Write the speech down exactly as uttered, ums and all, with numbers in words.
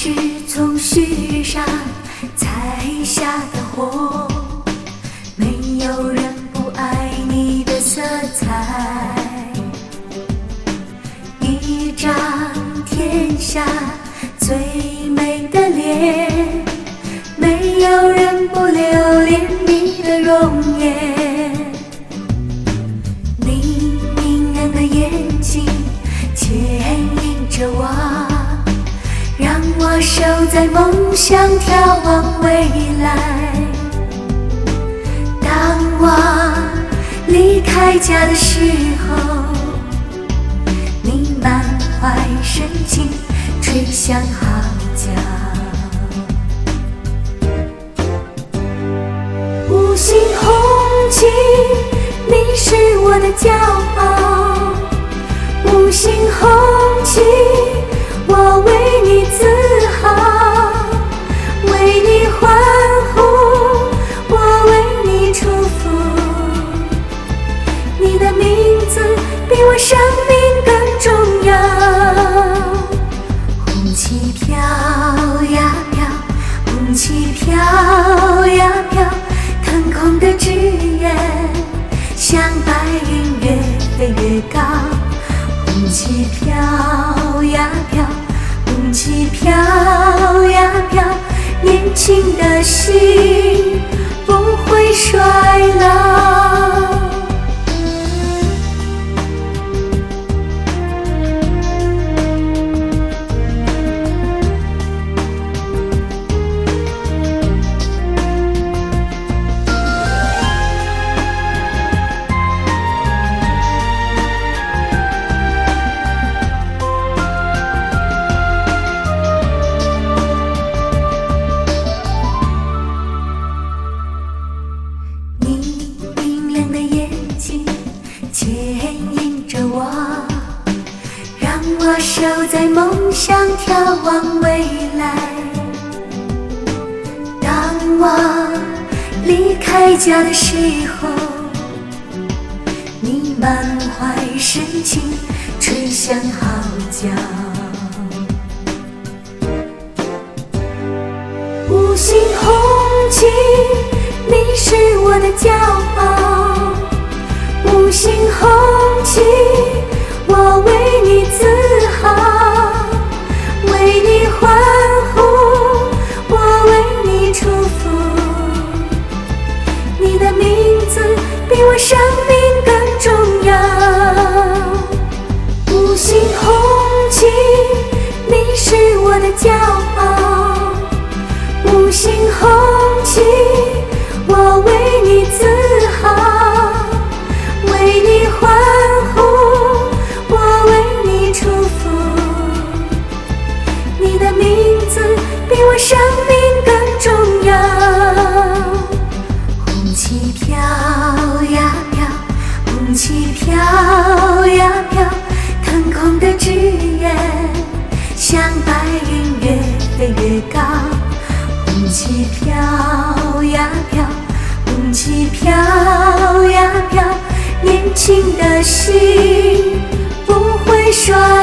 是从旭日上采下的火，没有人不爱你的色彩。一张天下最美的脸，没有人不留恋你的容颜。你明亮的眼睛牵引着我，让我守在梦想，眺望未来。当我离开家的时候，你满怀深情吹响号角。五星红旗，你是我的骄傲。五星红旗，我为你自豪，为你欢呼，我为你祝福。你的名字比我生命更重要。红旗飘呀飘，红旗飘呀飘，腾空的志愿像白云越飞越高。红旗飘呀飘，红旗飘呀飘，年轻的心不会衰老。牵引着我，让我守在梦想，眺望未来。当我离开家的时候，你满怀深情吹响号角。五星红旗，你是我的骄傲。五星红旗，我为你自豪，为你欢呼，我为你祝福。你的名字比我生命更重要。五星红旗，你是我的骄傲。五星红旗，我为你自豪，为你欢呼，我为你祝福。你的名字比我生命更重要。红旗飘呀飘，红旗飘呀飘，腾空的志愿像白云越飞越高。红旗飘呀飘，红旗飘呀飘，年轻的心不会衰